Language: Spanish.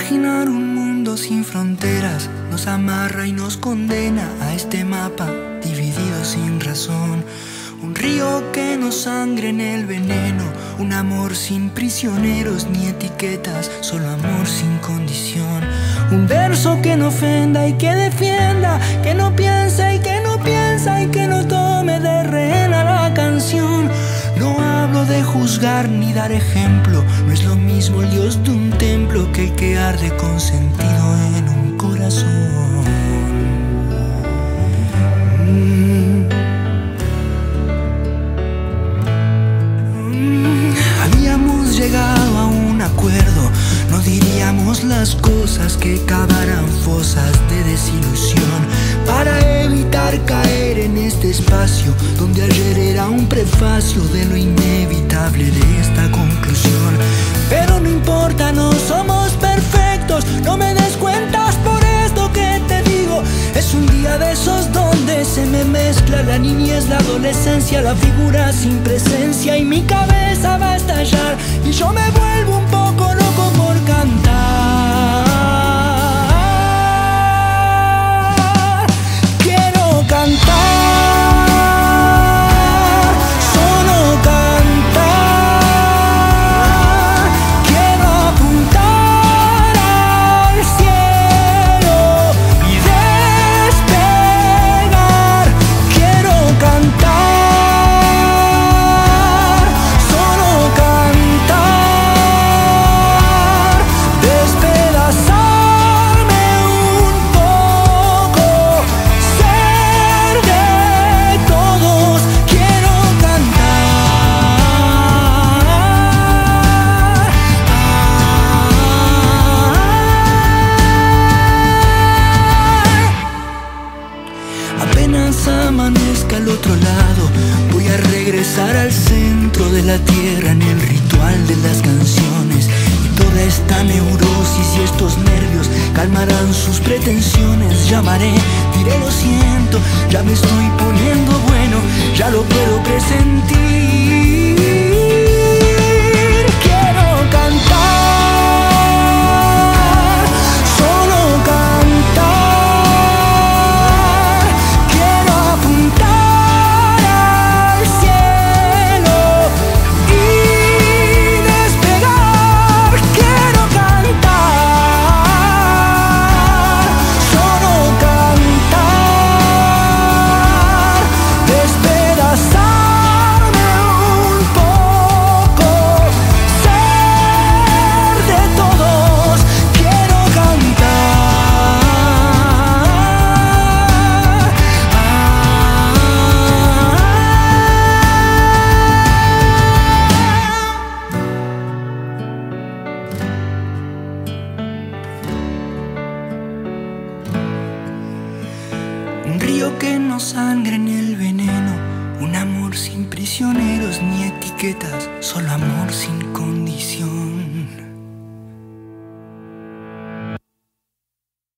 Imaginar un mundo sin fronteras nos amarra y nos condena a este mapa dividido sin razón. Un río que nos sangre en el veneno, un amor sin prisioneros ni etiquetas, solo amor sin condición. Un verso que no ofenda y que defienda, que no piensa y que no piensa y que no tome de rehén a la canción. No hablo de juzgar ni dar ejemplo, no es lo mismo el Dios de un templo que el que arde con sentido en un corazón. Habíamos llegado a un acuerdo, no diríamos las cosas que cavaran fosas de desilusión, para evitar caer en este espacio donde ayer era un prefacio de lo inevitable de esta conclusión. Pero no importa, no somos perfectos, no me des cuentas por esto que te digo. Es un día de esos donde se me mezcla la niñez, la adolescencia, la figura sin presencia, y mi cabeza va a estallar y yo me vuelvo un poco loco por cantar. Quiero cantar, solo cantar. Quiero apuntar al cielo y despegar. Quiero cantar, solo cantar. Despedazarme un poco, ser de todos. Quiero Apenas amanezca al otro lado, voy a regresar al centro de la tierra en el ritual de las canciones. Y toda esta neurosis y estos nervios calmarán sus pretensiones. Llamaré, diré lo siento, ya me estoy poniendo bueno, ya lo puedo presentir. Quiero cantar, solo cantar. Quiero apuntar al cielo y despegar. Quiero cantar, solo cantar. Despedazarme un poco, ser de todos. Quiero Un río que no sangre en el veneno, un amor sin prisioneros ni etiquetas, solo amor sin condición.